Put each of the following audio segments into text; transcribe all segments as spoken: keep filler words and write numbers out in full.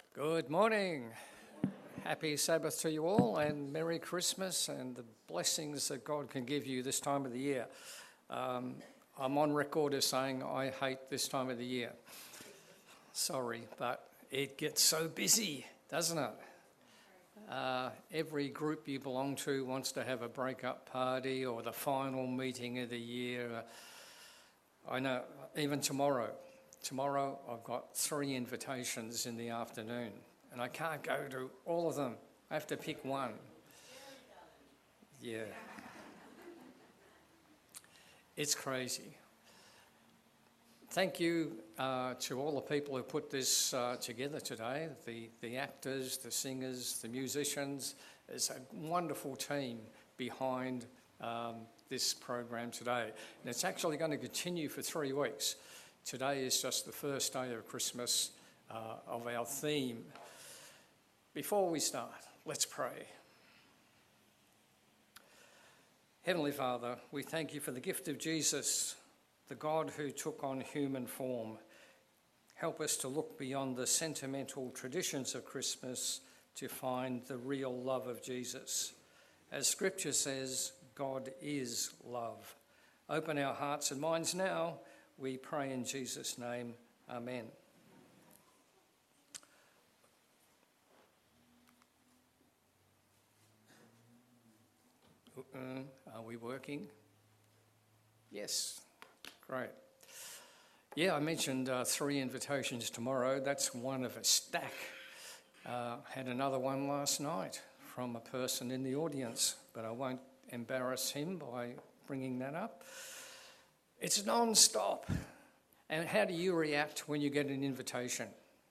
Good morning. Happy Sabbath to you all, and Merry Christmas and the blessings that God can give you this time of the year. Um, I'm on record as saying I hate this time of the year. Sorry, but it gets so busy, doesn't it? Uh, every group you belong to wants to have a break-up party or the final meeting of the year. I know, even tomorrow. Tomorrow I've got three invitations in the afternoon and I can't go to all of them. I have to pick one. Yeah. It's crazy. Thank you uh, to all the people who put this uh, together today, the, the actors, the singers, the musicians. There's a wonderful team behind um, this program today. And it's actually going to continue for three weeks. Today is just the first day of Christmas uh, of our theme. Before we start, let's pray. Heavenly Father, we thank you for the gift of Jesus, the God who took on human form. Help us to look beyond the sentimental traditions of Christmas to find the real love of Jesus. As Scripture says, God is love. Open our hearts and minds now. We pray in Jesus' name. Amen. Uh, are we working? Yes. Great. Yeah, I mentioned uh, three invitations tomorrow. That's one of a stack. Uh, had another one last night from a person in the audience, but I won't embarrass him by bringing that up. It's non-stop. And how do you react when you get an invitation?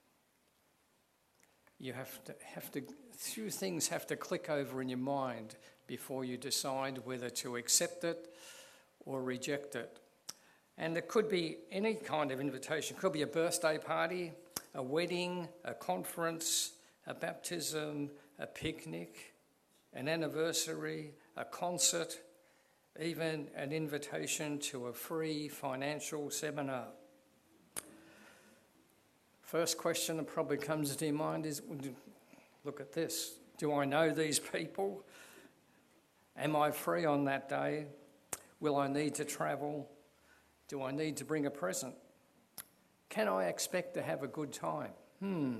You have to, have to, few things have to click over in your mind before you decide whether to accept it or reject it. And it could be any kind of invitation. It could be a birthday party, a wedding, a conference, a baptism, a picnic, an anniversary, a concert, even an invitation to a free financial seminar. First question that probably comes to your mind is, look at this. Do I know these people? Am I free on that day? Will I need to travel? Do I need to bring a present? Can I expect to have a good time? Hmm.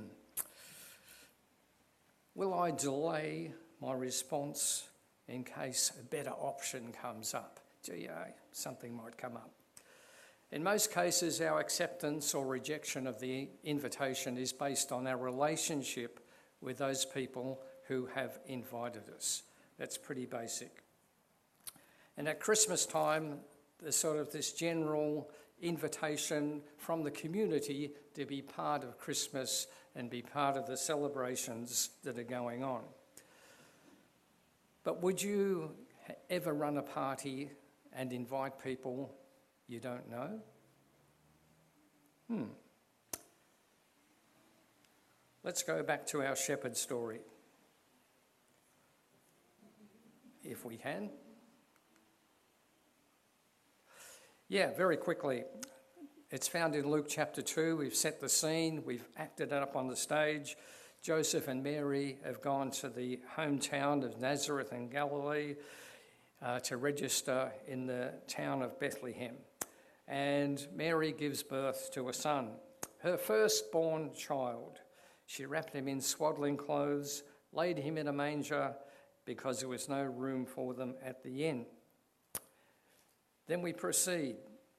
Will I delay my response in case a better option comes up? Gee, uh, something might come up. In most cases, our acceptance or rejection of the invitation is based on our relationship with those people who have invited us. That's pretty basic. And at Christmas time, there's sort of this general invitation from the community to be part of Christmas and be part of the celebrations that are going on. But would you ever run a party and invite people you don't know? Hmm. Let's go back to our shepherd story, if we can. Yeah, very quickly. It's found in Luke chapter two. We've set the scene. We've acted it up on the stage. Joseph and Mary have gone to the hometown of Nazareth in Galilee uh, to register in the town of Bethlehem. And Mary gives birth to a son, her firstborn child. She wrapped him in swaddling clothes, laid him in a manger because there was no room for them at the inn. Then we proceed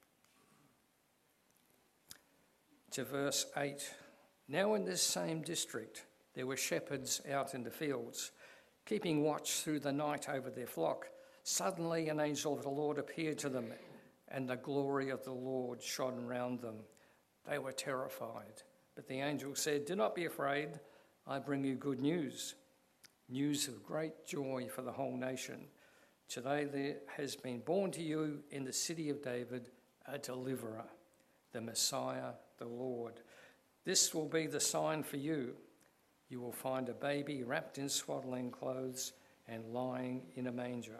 to verse eight. Now in this same district there were shepherds out in the fields, keeping watch through the night over their flock. Suddenly an angel of the Lord appeared to them, and the glory of the Lord shone around them. They were terrified. But the angel said, "Do not be afraid. I bring you good news, news of great joy for the whole nation. Today there has been born to you in the city of David a deliverer, the Messiah, the Lord. This will be the sign for you. You will find a baby wrapped in swaddling clothes and lying in a manger."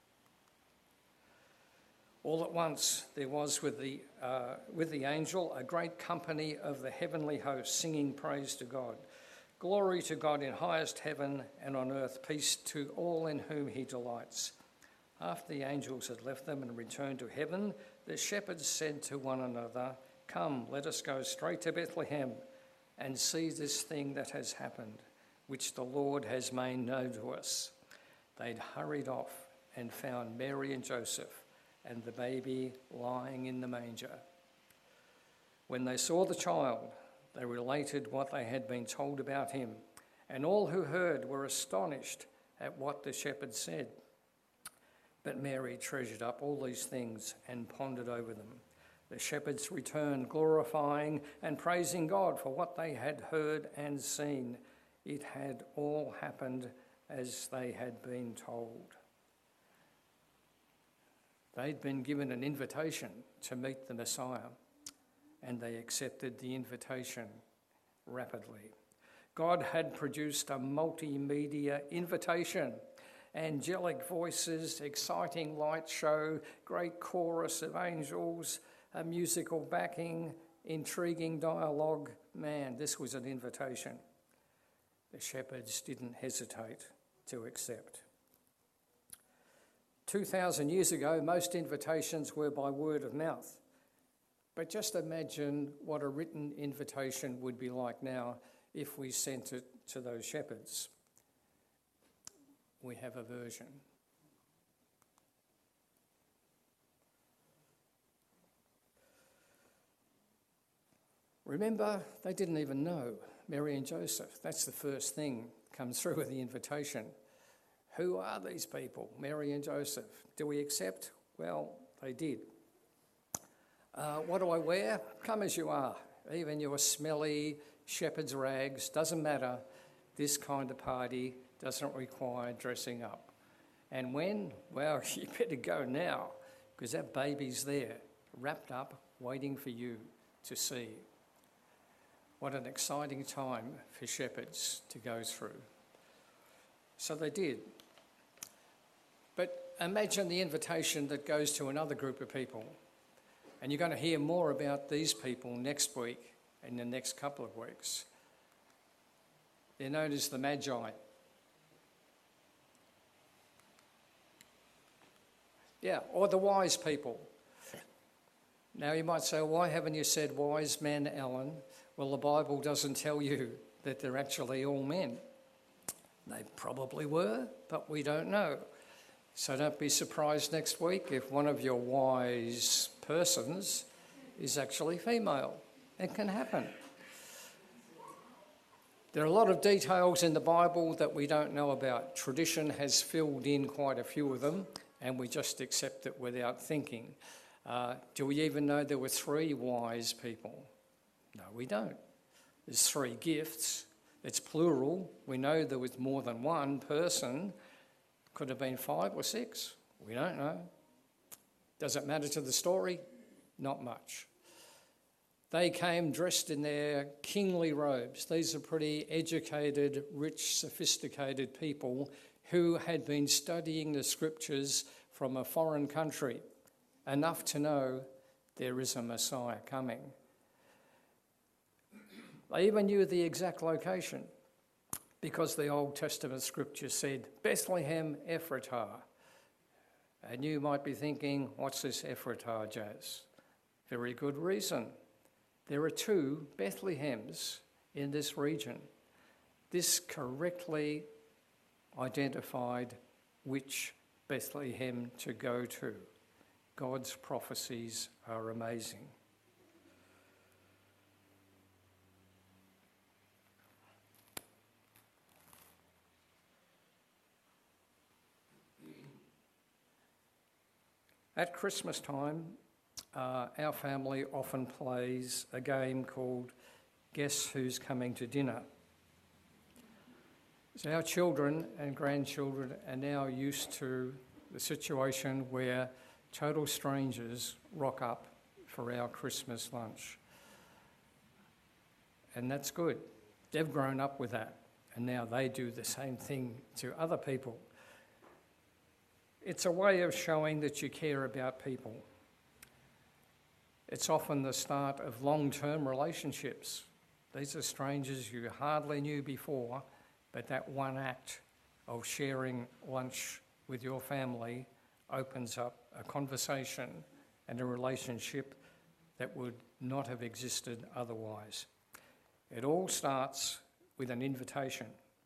All at once there was with the, uh, with the angel a great company of the heavenly host singing praise to God. Glory to God in highest heaven, and on earth peace to all in whom he delights. After the angels had left them and returned to heaven, the shepherds said to one another, "Come, let us go straight to Bethlehem and see this thing that has happened, which the Lord has made known to us." They'd hurried off and found Mary and Joseph and the baby lying in the manger. When they saw the child, they related what they had been told about him, and all who heard were astonished at what the shepherds said. But Mary treasured up all these things and pondered over them. The shepherds returned, glorifying and praising God for what they had heard and seen. It had all happened as they had been told. They'd been given an invitation to meet the Messiah, and they accepted the invitation rapidly. God had produced a multimedia invitation: angelic voices, exciting light show, great chorus of angels, a musical backing, intriguing dialogue. Man, this was an invitation. The shepherds didn't hesitate to accept. two thousand years ago, most invitations were by word of mouth. But just imagine what a written invitation would be like now if we sent it to those shepherds. We have a version. Remember, they didn't even know Mary and Joseph. That's the first thing comes through with the invitation. Who are these people, Mary and Joseph? Do we accept? Well, they did. Uh, what do I wear? Come as you are. Even your smelly shepherd's rags, doesn't matter. This kind of party doesn't require dressing up. And when? Well, you better go now, because that baby's there, wrapped up, waiting for you to see. What an exciting time for shepherds to go through. So they did. But imagine the invitation that goes to another group of people. And you're going to hear more about these people next week, in the next couple of weeks. They're known as the Magi. Yeah, or the wise people. Now you might say, why haven't you said wise men, Alan? Well, the Bible doesn't tell you that they're actually all men. They probably were, but we don't know. So don't be surprised next week if one of your wise persons is actually female. It can happen. There are a lot of details in the Bible that we don't know about. Tradition has filled in quite a few of them, and we just accept it without thinking. Uh, do we even know there were three wise people? No, we don't. There's three gifts. It's plural. We know there was more than one person. Could have been five or six. We don't know. Does it matter to the story? Not much. They came dressed in their kingly robes. These are pretty educated, rich, sophisticated people who had been studying the scriptures from a foreign country, enough to know there is a Messiah coming. They even knew the exact location, because the Old Testament scripture said, Bethlehem Ephratah. And you might be thinking, what's this Ephratah, Jazz? Very good reason. There are two Bethlehems in this region. This correctly identified which Bethlehem to go to. God's prophecies are amazing. At Christmas time, uh, our family often plays a game called Guess Who's Coming to Dinner. So our children and grandchildren are now used to the situation where total strangers rock up for our Christmas lunch. And that's good. They've grown up with that, and now they do the same thing to other people. It's a way of showing that you care about people. It's often the start of long-term relationships. These are strangers you hardly knew before, but that one act of sharing lunch with your family opens up a conversation and a relationship that would not have existed otherwise. It all starts with an invitation.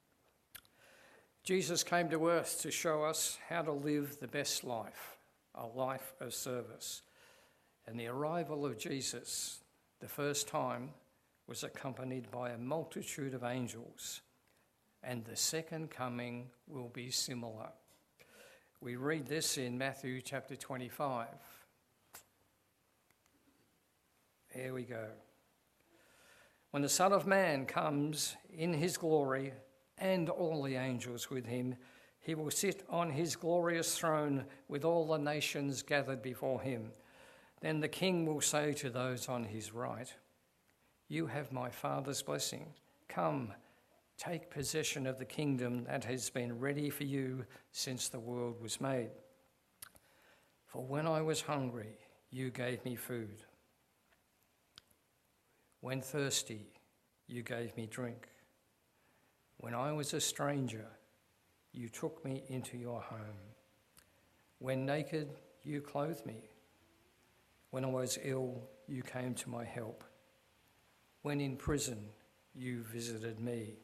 Jesus came to earth to show us how to live the best life, a life of service. And the arrival of Jesus, the first time, was accompanied by a multitude of angels. And the second coming will be similar. We read this in Matthew chapter twenty-five. Here we go. When the Son of Man comes in his glory and all the angels with him, he will sit on his glorious throne with all the nations gathered before him. Then the King will say to those on his right, "You have my Father's blessing. Come, take possession of the kingdom that has been ready for you since the world was made. For when I was hungry, you gave me food. When thirsty, you gave me drink. When I was a stranger, you took me into your home. When naked, you clothed me. When I was ill, you came to my help. When in prison, you visited me."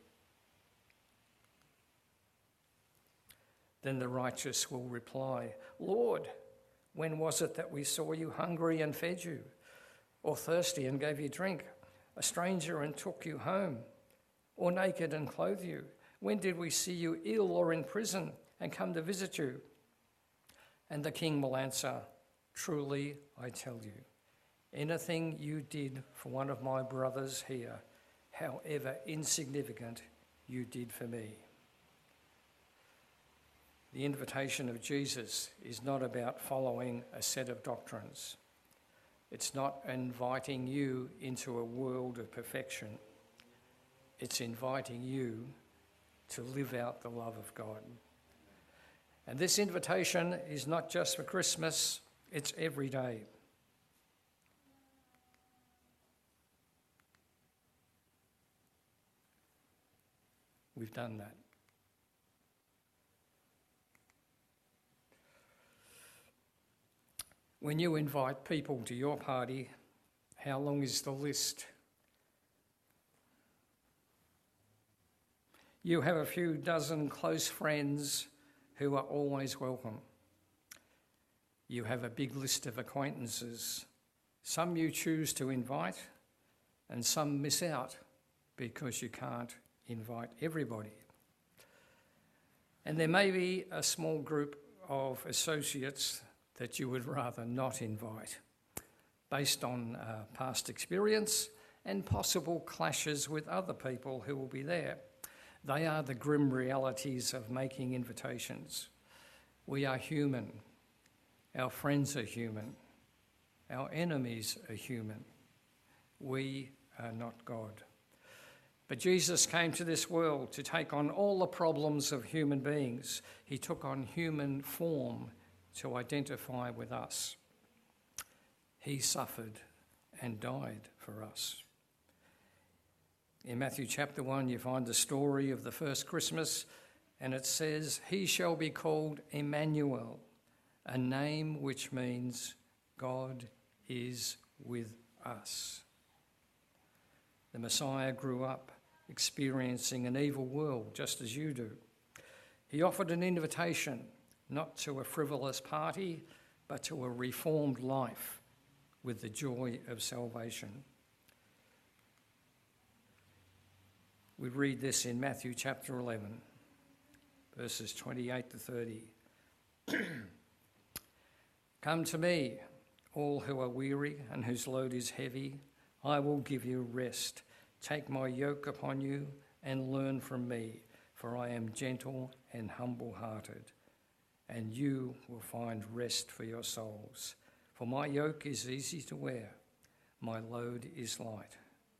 Then the righteous will reply, "Lord, when was it that we saw you hungry and fed you, or thirsty and gave you drink, a stranger and took you home, or naked and clothed you? When did we see you ill or in prison and come to visit you?" And the King will answer, "Truly, I tell you, anything you did for one of my brothers here, however insignificant, you did for me." The invitation of Jesus is not about following a set of doctrines. It's not inviting you into a world of perfection. It's inviting you to live out the love of God. And this invitation is not just for Christmas, it's every day. We've done that. When you invite people to your party, how long is the list? You have a few dozen close friends who are always welcome. You have a big list of acquaintances. Some you choose to invite, and some miss out because you can't invite everybody. And there may be a small group of associates that you would rather not invite, based on uh, past experience and possible clashes with other people who will be there. They are the grim realities of making invitations. We are human. Our friends are human. Our enemies are human. We are not God. But Jesus came to this world to take on all the problems of human beings. He took on human form to identify with us. He suffered and died for us. In Matthew chapter one, you find the story of the first Christmas, and it says, "He shall be called Emmanuel, a name which means God is with us." The Messiah grew up experiencing an evil world just as you do. He offered an invitation not to a frivolous party, but to a reformed life with the joy of salvation. We read this in Matthew chapter eleven, verses twenty-eight to thirty. "Come to me, all who are weary and whose load is heavy. I will give you rest. Take my yoke upon you and learn from me, for I am gentle and humble-hearted, and you will find rest for your souls. For my yoke is easy to wear, my load is light."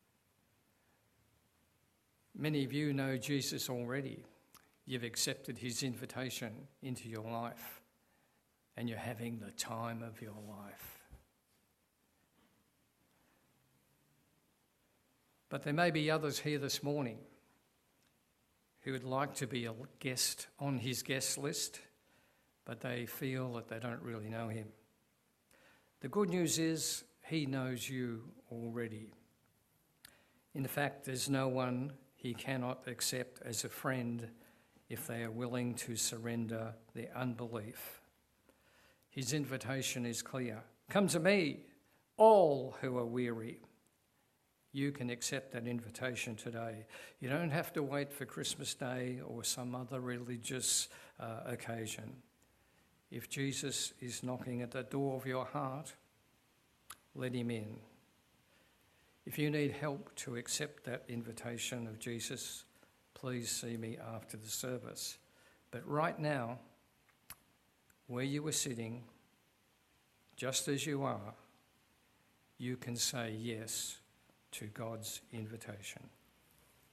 Many of you know Jesus already. You've accepted his invitation into your life, and you're having the time of your life. But there may be others here this morning who would like to be a guest on his guest list, but they feel that they don't really know him. The good news is he knows you already. In fact, there's no one he cannot accept as a friend if they are willing to surrender their unbelief. His invitation is clear. Come to me, all who are weary. You can accept that invitation today. You don't have to wait for Christmas Day or some other religious uh, occasion. If Jesus is knocking at the door of your heart, let him in. If you need help to accept that invitation of Jesus, please see me after the service. But right now, where you are sitting, just as you are, you can say yes to God's invitation.